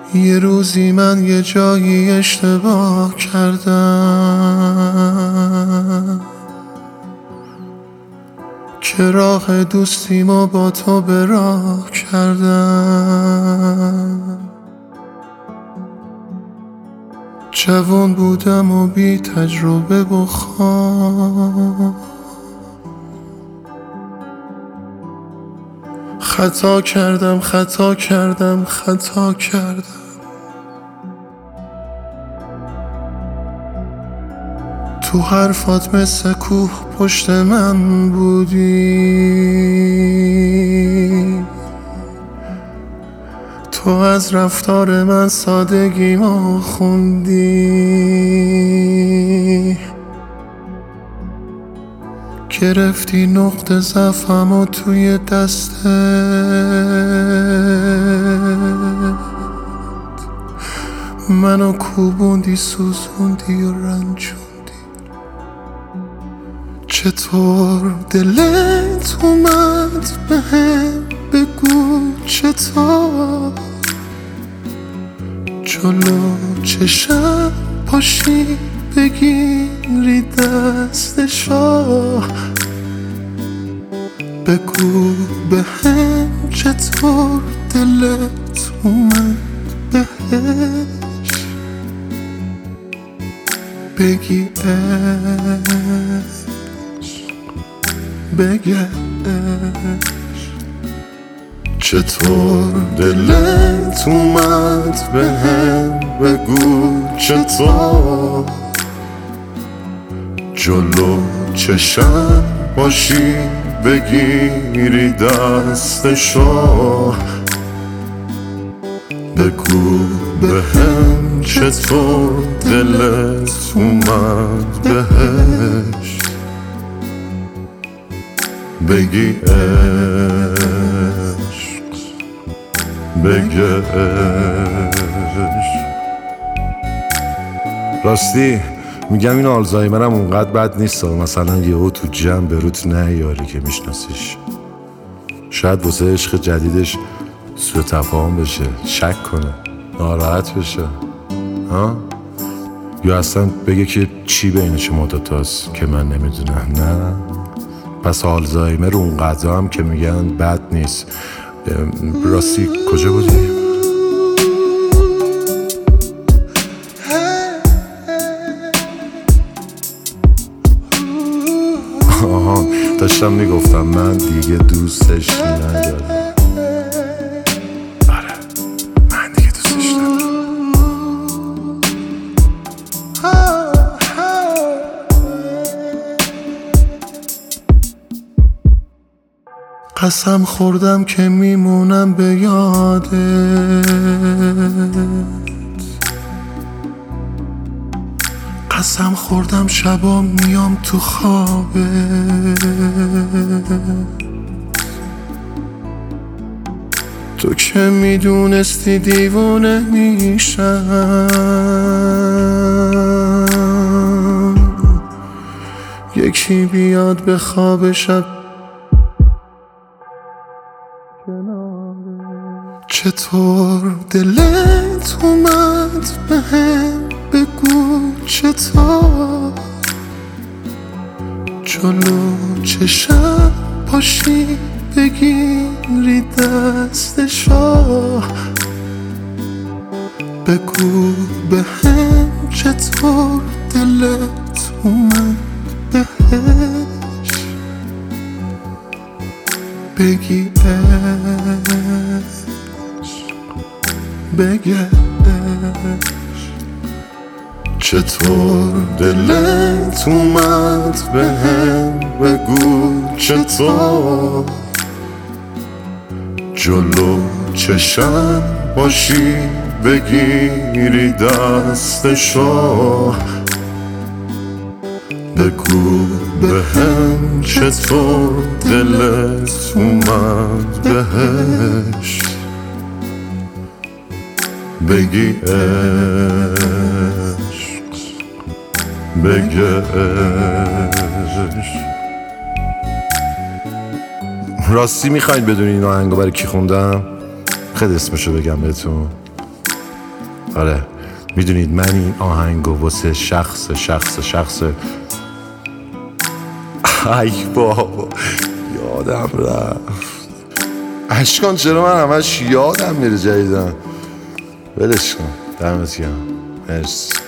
یه روزی من یه جایی اشتباه کردم که راه دوستیمو با تو به راه کردم. جوان بودم و بی تجربه و خام، خطا کردم تو حرفات مثل کوه پشت من بودی، تو از رفتار من سادگیمو خوندی، گرفتی نقطه ضعفمو توی دستت، منو کوبوندی سوزوندی و رنجوندی. چطور دلت اومد بهم بگو، چطور جلو چشم پاشی بگیری دستشو، بگو بهم چطور دلت اومد بهش بگی بگش. چطور دلت اومد بهم بگو، چطور جلو چشم باشی بگیری دستشو، بگو بهم چطور دلت اومد بهش بگی بگش. راستی میگم این آلزایمرم اونقدر بد نیست، مثلا یهو تو جمع به روت نیاری که میشناسیش، شاید واسه عشق جدیدش سوء تفاهم بشه، شک کنه، ناراحت بشه، ها؟ یا اصلا بگه که چی بین شما دوتاست که من نمیدونم. نه، پس آلزایمر اونقدر هم که میگن بد نیست. راستی کجا بودی؟ آها، داشتم میگفتم من دیگه دوستش ندارم. آره، من دیگه دوستش ندارم. قسم خوردم که میمونم به یادت، قسم خوردم شبا میام تو خوابت، تو که میدونستی دیوونه میشم، یکی بیاد به خواب شب. چطور دلت اومد بهم بگو، چطور جلو چشم پاشی بگیری دستشو، بگو بهم چطور دلت اومد بهش بگی بگش. چطور دلت اومد بهم بگو، چطور جلو چشم باشی بگیری دستشو، بگو بهم چطور دلت اومد بهش بگی بگش. راستی میخواید بدونی این آهنگو برای کی خوندم؟ خیلی اسمشو بگم بهتون. آره میدونید من این آهنگو واسه شخص ای بابا یادم رفت اشکان، چرا من همش یادم میره جدیدن. ولش کن، دمت گرم، مرسی.